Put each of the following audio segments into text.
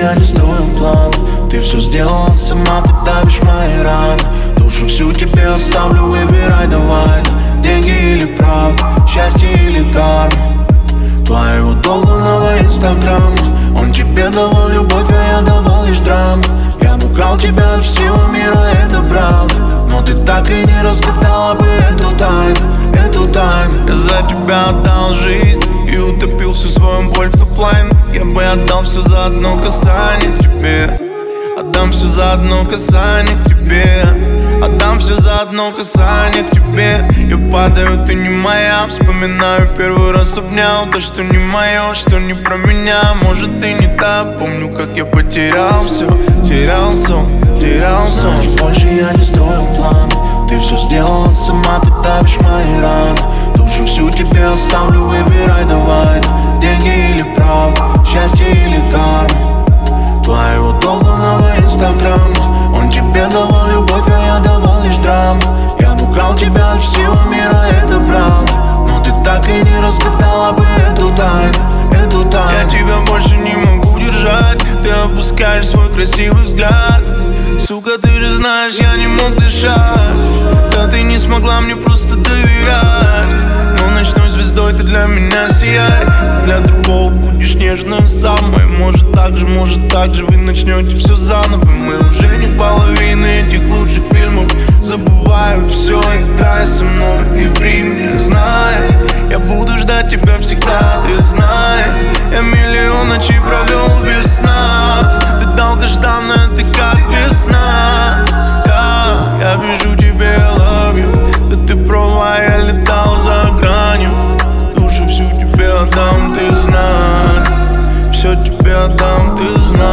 я не строю план. Ты все сделала сама, ты давишь мои раны. Душу всю тебе оставлю, выбирай давай. Деньги или правда, счастье или карма. Твоего долбанного инстаграма. Он тебе давал любовь, а я давал лишь драму. Я бы украл тебя от всего мира, это правда. Но ты так и не разгадала бы эту тайну, эту тайну. Я за тебя отдал жизнь и утопил всю свою боль в топ-лайн. Я бы отдал все за одно касание к тебе. Отдам все за одно касание к тебе. Отдам все за одно касание к тебе. Я падаю, ты не моя. Вспоминаю, первый раз обнял. То, что не мое, что не про меня. Может, ты не так. Помню, как я потерял все. Терял сон, терял сон. Знаешь, больше я не строю план. Ты все сделала сама, ты давишь мои раны. Душу всю тебе оставлю, выбирай давай. Деньги или правда, счастье или карма. Твоего долбанного инстаграма. Он тебе давал любовь, а я давал лишь драму. Я бы украл тебя от всего мира, это правда. Но ты так и не разгадала бы эту тайну, эту тайну. Я тебя больше не могу держать. Ты опускаешь свой красивый взгляд. Сука, ты же знаешь, я не мог дышать. Да ты не смогла мне просто доверять. Но ночной звездой ты для меня сияй. Ты для другого будешь нежно самой. Может так же вы начнете все заново. Мы уже не половины этих лучших фильмов. Забываю все, играй со мной и при мне. Знай, я буду ждать тебя всегда, ты знаешь. Я миллион ночей провел без сна. Ты долгожданная, ты как весна. Я пишу тебе I love you. Да ты права, я летал за гранью. Душу всю тебе отдам, ты знаешь. Все тебе отдам, ты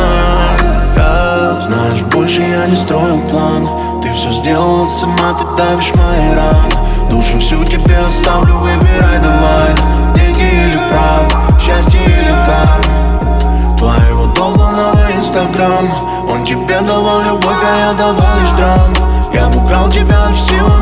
знаешь. Знаешь, больше я не строю план. Ты все сделала сама, ты давишь мои раны. Душу всю тебе оставлю, выбирай давай. Деньги или правда, счастье или карма. Твоего долбанного инстаграма. Он тебе давал любовь, а я давал лишь драму. Я бы украл тебя от всего